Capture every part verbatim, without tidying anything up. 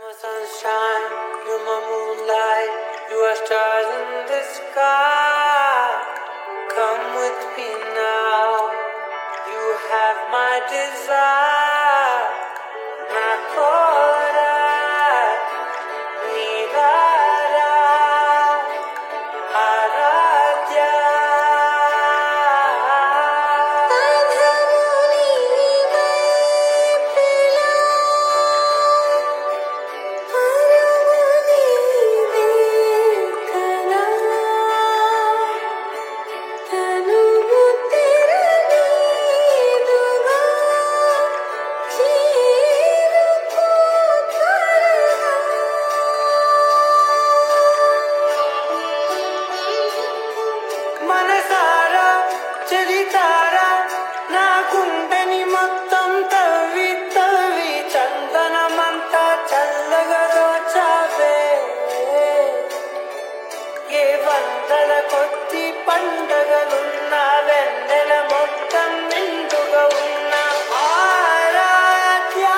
Sunshine, you're my moonlight, you are stars in the sky. Come with me now, you have my desire. Nakora, Nidara, Aradya. మనసారా చరితారా నా గుండెని మొత్తం తవ్వి తవ్వి చందనమంతా చల్లగా దోచావే. ఏ వందల కొద్ది పండగలున్న వెన్నెల మొత్తం నిండుగా ఉన్న ఆరాధ్య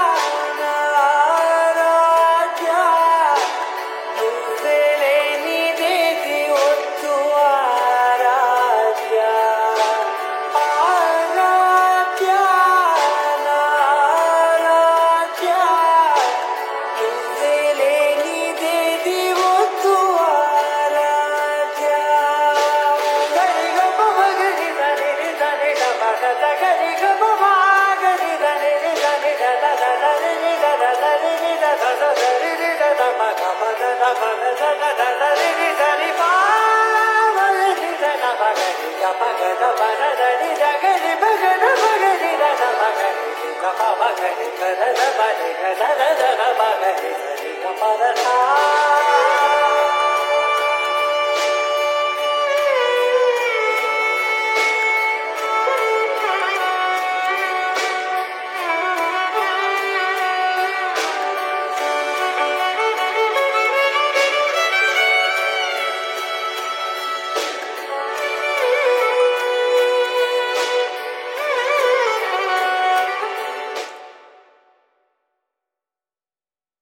ఆరాధ్య నువ్వే లేనిదేది వద్దు ఆరాధ్య ఆరాధ్య ఆరాధ్య నువ్వే లేనిదేది వద్దు ఆరాధ్య. గరిగ పమగరి దని దని దమగద గరిగ పమగరి దని దని దదని దని దని దని దమగ మద దమగ దని దని పామగరి దమగరి దమగద బనదని దగరి బగద బగరి దమగరి దమగరి దద బని దద దద